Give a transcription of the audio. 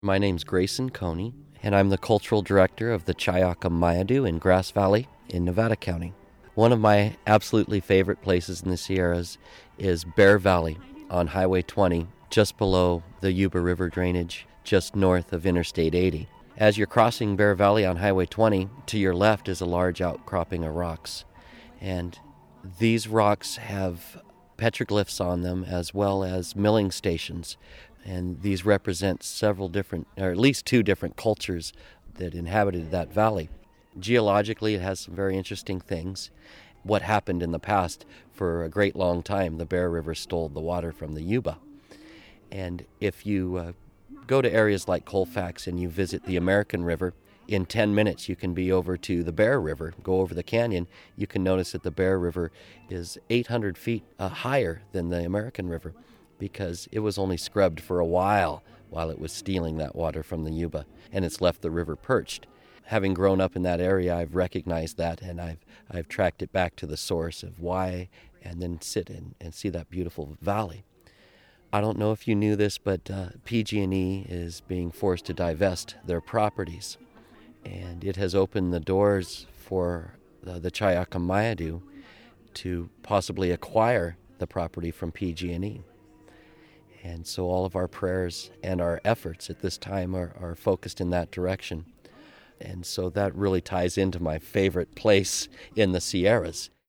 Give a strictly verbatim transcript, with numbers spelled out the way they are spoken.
My name's Grayson Coney, and I'm the cultural director of the Chayacas-Mayadú in Grass Valley in Nevada County. One of my absolutely favorite places in the Sierras is Bear Valley on Highway twenty, just below the Yuba River drainage, just north of Interstate eighty. As you're crossing Bear Valley on Highway twenty, to your left is a large outcropping of rocks. And these rocks have petroglyphs on them as well as milling stations. And these represent several different, or at least two different cultures that inhabited that valley. Geologically, it has some very interesting things. What happened in the past, for a great long time, the Bear River stole the water from the Yuba. And if you uh, go to areas like Colfax and you visit the American River, in ten minutes you can be over to the Bear River, go over the canyon. You can notice that the Bear River is eight hundred feet uh, higher than the American River because it was only scrubbed for a while while it was stealing that water from the Yuba, and it's left the river perched. Having grown up in that area, I've recognized that, and I've I've tracked it back to the source of why, and then sit and, and see that beautiful valley. I don't know if you knew this, but uh, P G and E is being forced to divest their properties, and it has opened the doors for the, the Chayacas-Mayadú to possibly acquire the property from P G and E. And so all of our prayers and our efforts at this time are, are focused in that direction. And so that really ties into my favorite place in the Sierras.